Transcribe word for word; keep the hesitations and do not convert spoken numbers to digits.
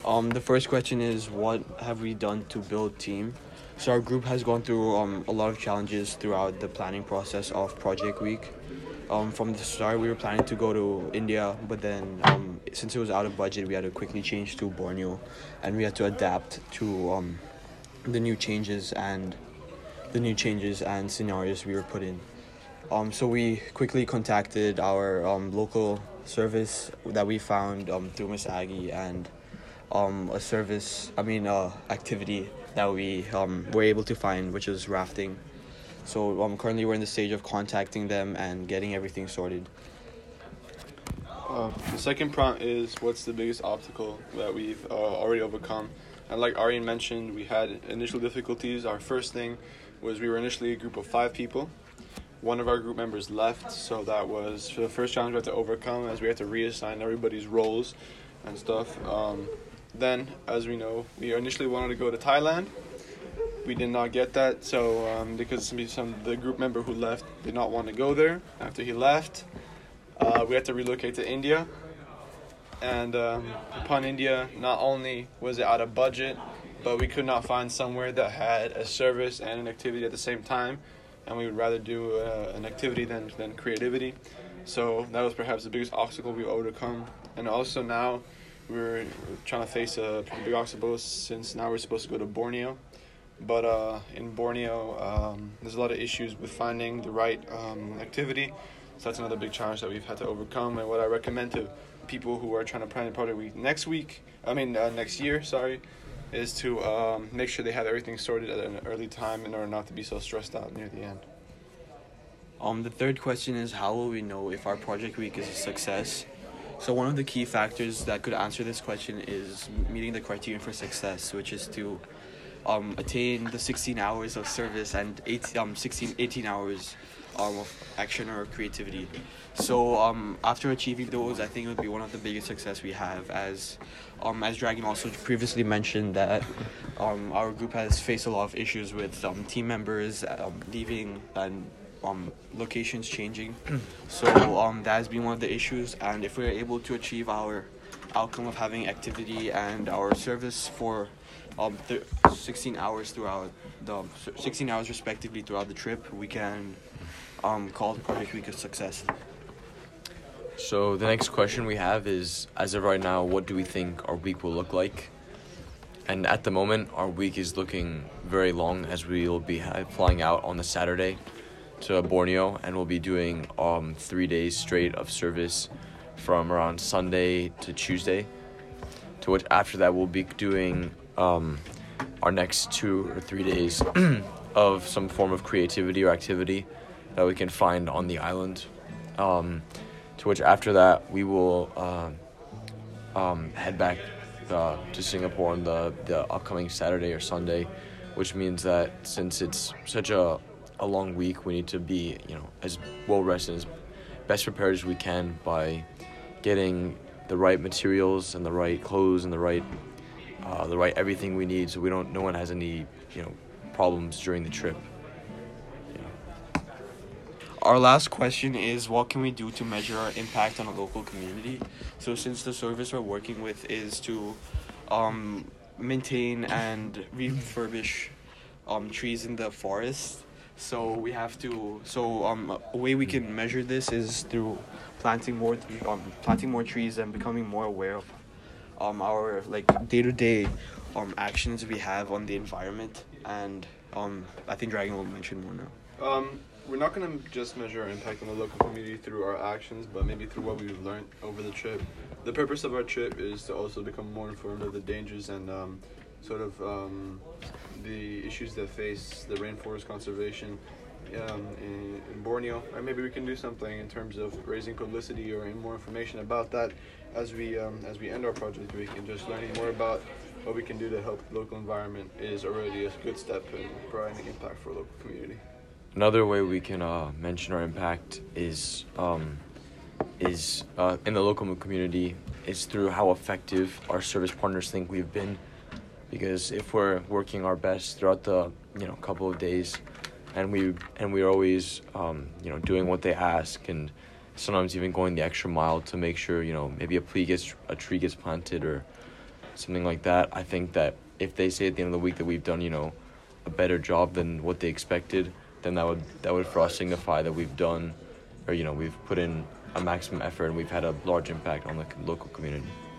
Um, the first question is, what have we done to build team? So our group has gone through um, a lot of challenges throughout the planning process of Project Week. Um, from the start, we were planning to go to India, but then um, since it was out of budget, we had to quickly change to Borneo, and we had to adapt to um, the new changes and the new changes and scenarios we were put in. Um, so we quickly contacted our um, local service that we found um, through Miss Aggie, and um, a service, I mean, uh, activity that we um, were able to find, which is rafting. So um, currently we're in the stage of contacting them and getting everything sorted. Uh, the second prompt is, what's the biggest obstacle that we've uh, already overcome? And like Aryan mentioned, we had initial difficulties. Our first thing was we were initially a group of five people. One of our group members left, so that was for the first challenge we had to overcome, as we had to reassign everybody's roles and stuff. Um, then, as we know, we initially wanted to go to Thailand. We did not get that, so um, because some, some the group member who left did not want to go there after he left, uh, we had to relocate to India. And um, upon India, not only was it out of budget, but we could not find somewhere that had a service and an activity at the same time, and we would rather do uh, an activity than, than creativity. So that was perhaps the biggest obstacle we overcome. And also now we're trying to face a pretty big obstacle, since now we're supposed to go to Borneo. But uh, in Borneo, um, there's a lot of issues with finding the right um, activity. So that's another big challenge that we've had to overcome. And what I recommend to people who are trying to plan a project week next week, I mean uh, next year, sorry, is to um, make sure they have everything sorted at an early time in order not to be so stressed out near the end. Um, the third question is, how will we know if our project week is a success? So one of the key factors that could answer this question is meeting the criterion for success, which is to um, attain the sixteen hours of service and eight, um, sixteen, eighteen hours um, of action or creativity. So um, after achieving those, I think it would be one of the biggest success we have, as um, as Dragon also previously mentioned that um, our group has faced a lot of issues with um, team members um, leaving and um, locations changing. So um, that has been one of the issues, and if we're able to achieve our outcome of having activity and our service for um, th- sixteen hours throughout the sixteen hours respectively throughout the trip, we can um, call the project week a success. So the next question we have is, as of right now, what do we think our week will look like? And at the moment, our week is looking very long, as we will be ha- flying out on the Saturday to Borneo, and we'll be doing um three days straight of service from around Sunday to Tuesday. To which after that, we'll be doing um our next two or three days of some form of creativity or activity that we can find on the island. Um, to which after that, we will uh, um, head back uh, to Singapore on the, the upcoming Saturday or Sunday, which means that since it's such a, a long week, we need to be, you know, as well rested, as best prepared as we can by getting the right materials and the right clothes and the right uh, the right everything we need, so we don't no one has any, you know, problems during the trip. Our last question is, what can we do to measure our impact on a local community? So since the service we're working with is to um, maintain and refurbish um, trees in the forest, so we have to, so um, a way we can measure this is through planting more, um, planting more trees and becoming more aware of um, our like day-to-day um, actions we have on the environment. And um, I think Dragon will mention more now. Um, we're not going to just measure our impact on the local community through our actions, but maybe through what we've learned over the trip. The purpose of our trip is to also become more informed of the dangers and um, sort of um, the issues that face the rainforest conservation um, in, in Borneo. Or maybe we can do something in terms of raising publicity or more information about that as we um, as we end our project week, and just learning more about what we can do to help the local environment is already a good step in providing impact for a local community. Another way we can uh, mention our impact is um, is uh, in the local community is through how effective our service partners think we've been. Because if we're working our best throughout the you know couple of days, and we and we're always um, you know doing what they ask, and sometimes even going the extra mile to make sure you know maybe a tree gets a tree gets planted or something like that. I think that if they say at the end of the week that we've done, you know, a better job than what they expected, then that would that would for us signify that we've done, or you know, we've put in a maximum effort and we've had a large impact on the local community.